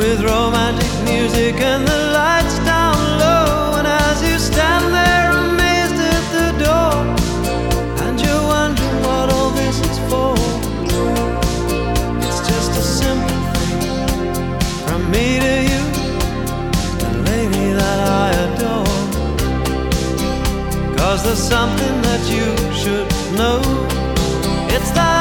with romantic music and the lights down low. And as you stand there amazed at the door, and you're wondering what all this is for, it's just a simple thing from me to you, the lady that I adore. 'Cause there's something that you should know. It's that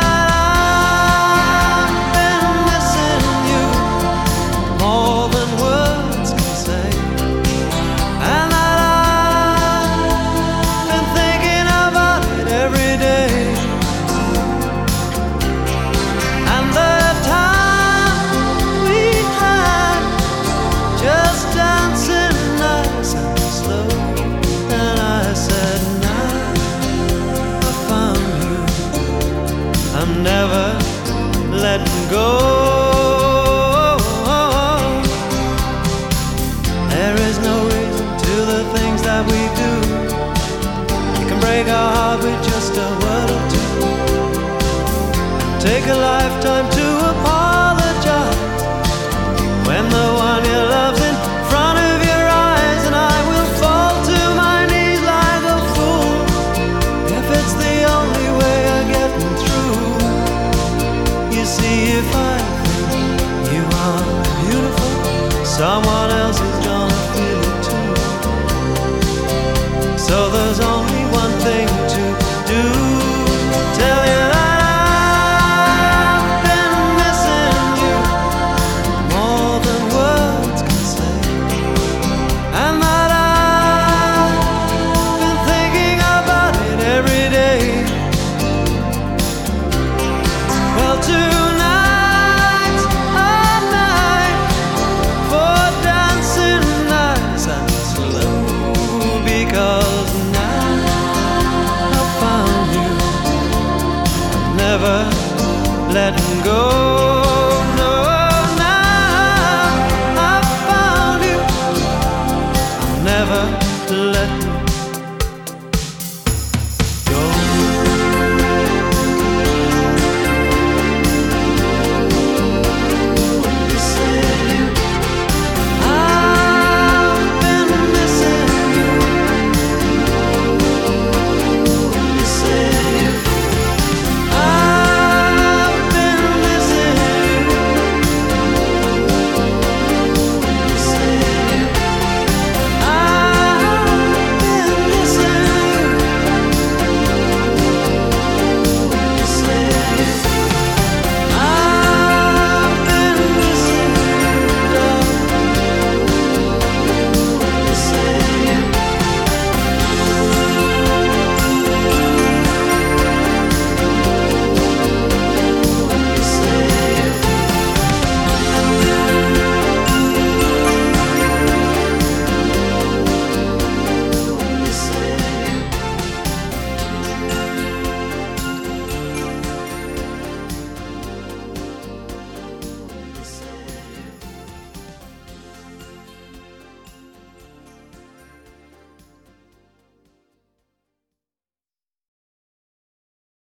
I'm never letting go. There is no reason to the things that we do. It can break our heart with just a word or two. Take a lifetime to apologize when the one you love's in front of your eyes, and I will fall to my knees like a fool if it's the only way of getting through. You see, if I think you are beautiful, someone else is gonna feel it too. So there's only one thing to do: tell you that I've been missing you more than words can say, and that I've been thinking about it every day. Well, tonight's a night for dancing nice and slow, because now I've found you. I'm never letting go. No, now I've found you. I'm never